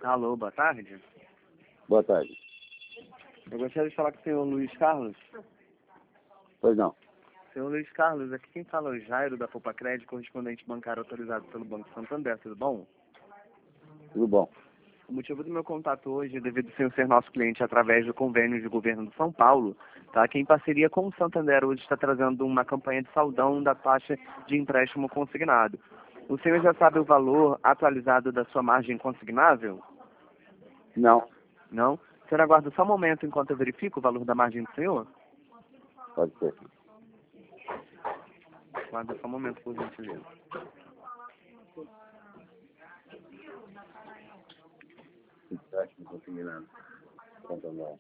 Alô, boa tarde. Boa tarde. Eu gostaria de falar com o senhor Luiz Carlos. Pois não. Senhor Luiz Carlos, aqui quem fala é o Jairo, da Poupa Crédito, correspondente bancário autorizado pelo Banco Santander, tudo bom? Tudo bom. O motivo do meu contato hoje é devido ao senhor ser nosso cliente através do convênio de governo de São Paulo, tá? Que em parceria com o Santander hoje está trazendo uma campanha de saldão da taxa de empréstimo consignado. O senhor já sabe o valor atualizado da sua margem consignável? Não. Não? O senhor aguarda só um momento enquanto eu verifico o valor da margem do senhor? Pode ser. Aguarda só um momento, por gentileza. Empréstimo consignado. Santander.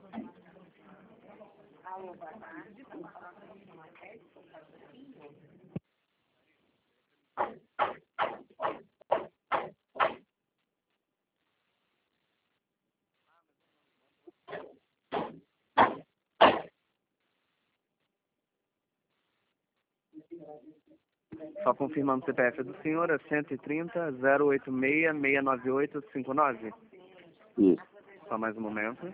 Só confirmando o CPF do senhor, é 130-086-698-59. Isso. Só mais um momento.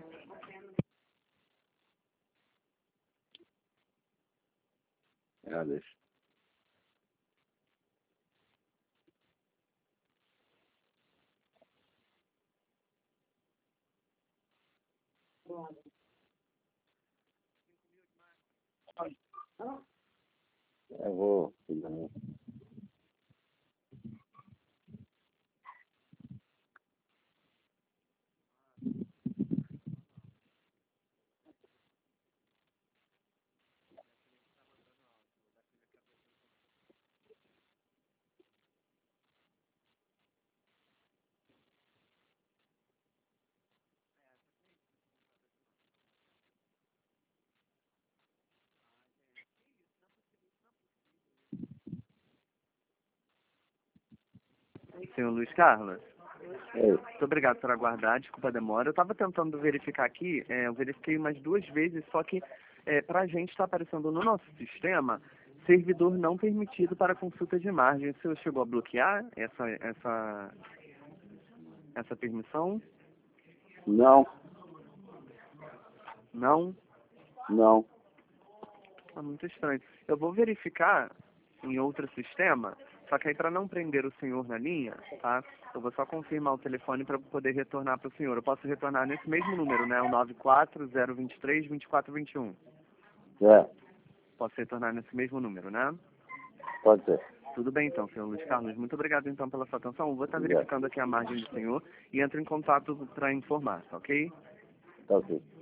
Deixa. Eu vou. Senhor Luiz Carlos, Ei. muito obrigado por aguardar, desculpa a demora. Eu estava tentando verificar aqui, eu verifiquei umas 2 vezes, só que para a gente está aparecendo no nosso sistema servidor não permitido para consulta de margem. O senhor chegou a bloquear essa permissão? Não. Não? Não. É muito estranho. Eu vou verificar em outro sistema, só que aí para não prender o senhor na linha, tá? Eu vou só confirmar o telefone para poder retornar para o senhor. Eu posso retornar nesse mesmo número, né? O 94023-2421. É. Posso retornar nesse mesmo número, né? Pode ser. Tudo bem então, senhor Luiz Carlos. Muito obrigado então pela sua atenção. Eu vou estar Obrigado. verificando aqui a margem do senhor e entro em contato para informar, tá ok? Tá ok.